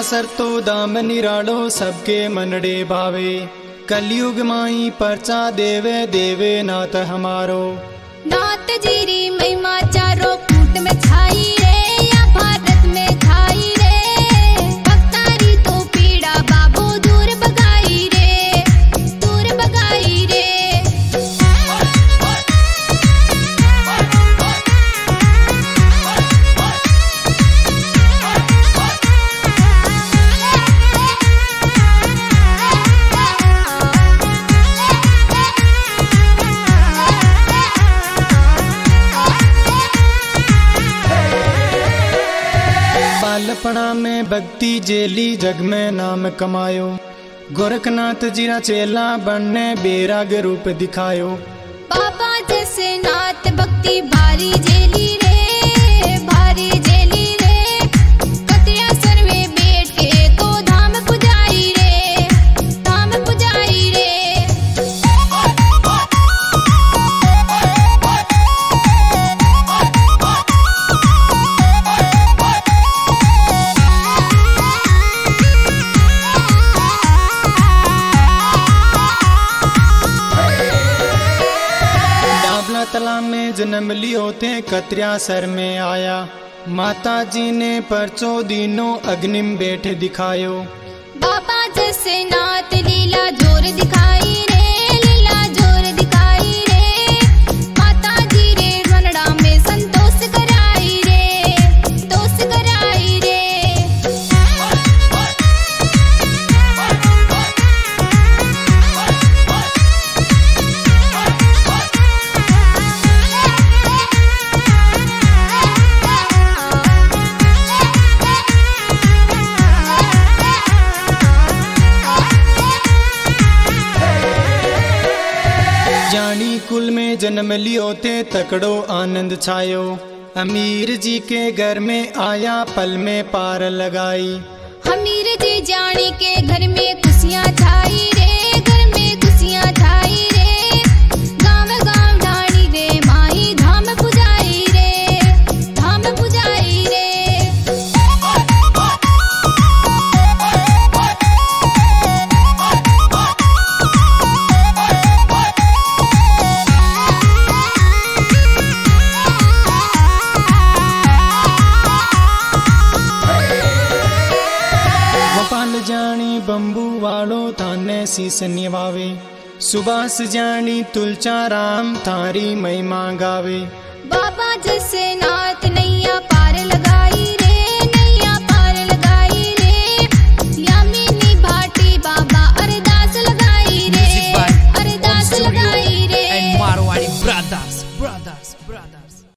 Sir तो दाम निराड़ो सबके मनड़े भावे। कलयुग माई परचा देवे देवे नाथ हमारो। नाथ जीरी महिमा चारों कूट में छाई रे, या भारत में छाई रे। भक्तारी तो पीड़ा बाबू दूर भगाई रे, दूर भगाई रे। बालपणा में भक्ति जेली जग में नाम कमायो। गोरखनाथ जीरा चेला बनने बैराग रूप दिखायो। बाबा जैसे नाथ भक्ति भारी जेली रे, भारी जेली रे। कतिया सर में बैठ के तो धाम पुजाई रे, धाम पुजाई रे। तला में जन्म लियो थे कतरिया सर में आया। माता जी ने परचो दीनो अग्निम बैठे दिखायो। बाबा जैसे नाथ लीला जोर दिखाई रे, लीला जोर दिखाई रे। माता जी रे रनड़ा में संतोष कराई रे, संतोष कराई रे। जानी कुल में जन्म लियो थे तकड़ो आनंद छायो। अमीर जी के घर में आया पल में पार लगाई। अमीर जी जानी के घर में खुशियाँ छाई रे, घर में खुशियाँ छाई रे। गाँव गाँव ढाणी रे माई धाम पुजाई रे, धाम पुजाई रे। जानी बंबू वालो थाने शीस निभावे। सुभाष जानी तुलचा राम थारी महिमा गावे। बाबा जैसे नाथ नहीं